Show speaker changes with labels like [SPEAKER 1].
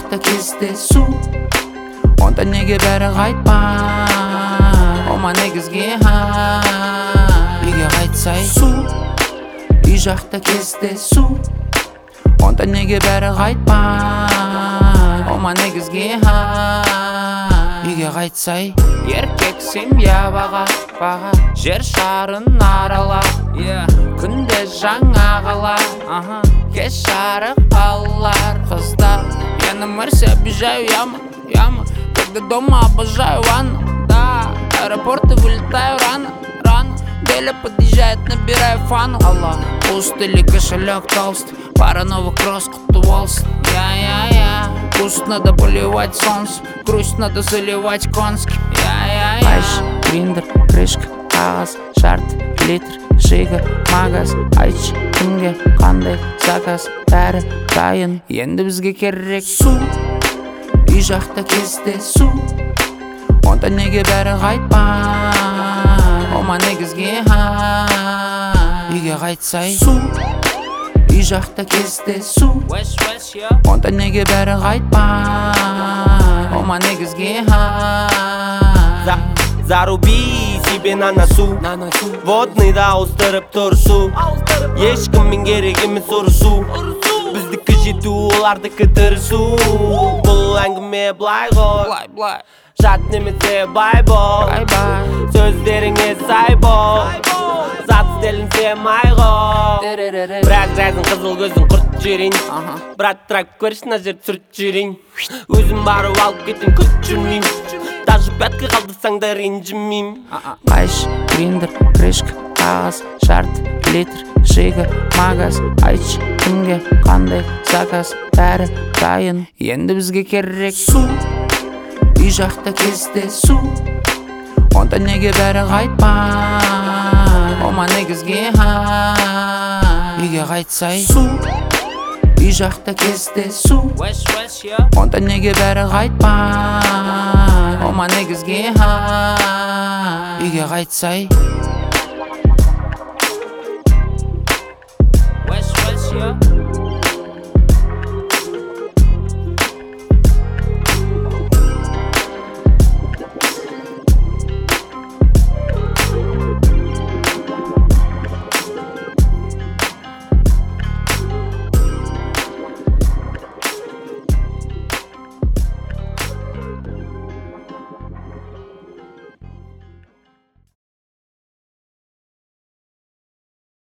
[SPEAKER 1] жақта кездесу, онда неге бәрі қайтпай? Ома негізге үйге қайтсай су. Үй жақта кездесу, онда неге бәрі қайтпай? Ома негізге үйге қайтсай. Еркек семья баға, жер шарын арала, күнде жаңа қала, кеш жарық қалалар. Қыздар, я на Марсе обижаю яму, когда дома обожаю ванну. Да, аэропорты вылетаю рано, Деля подъезжает, набираю фану. Пуст или кошелек толстый, пара новых кросс, құтты болсын. Пуст надо поливать солнце, грусть надо заливать конским. Айш, гриндер, крышка, қағаз, шарт, литр, жига, магаз. Айтшы, кімге қандай заказ, бәрі дайын, енді бізге керек су. Үй жақта кездесу, онда неге бәрі қайтпай? Ома негізге үйге қайтсай су. Үй жақта кездесу, онда неге бәрі қайтпай? Ома негізге
[SPEAKER 2] Заруби себе на носу, водныйда ауыстырып тұрсу. Ешкіммен керек емес ұрысу, біздікі жету, олардікі тырысу. Бұл әңгіме былай ғой, жат немесе бай бол, сөздеріңе сай бол, зат стелінсе май ғой. Бірақ жайдың қызыл көзін құрт жүрейін, брат трак көрші мына жер түсірт жүрейін. Өзім барып алып кетем, күт жүрмейм, даже пятка қалдырсаң да ренжімейм.
[SPEAKER 1] Айш, гриндер, крышка, қағаз, шарт, литр, жига, магаз. Айтшы, кімге қандай заказ, бәрі дайын, енді бізге керек су. Үй жақта кездесу, онда неге бәрі қайтпай? Ома негізге үйге қайтсай су. Үй жақта кездесу, онда неге бәрі қайтпай? Ома негізге үйге қайтсай.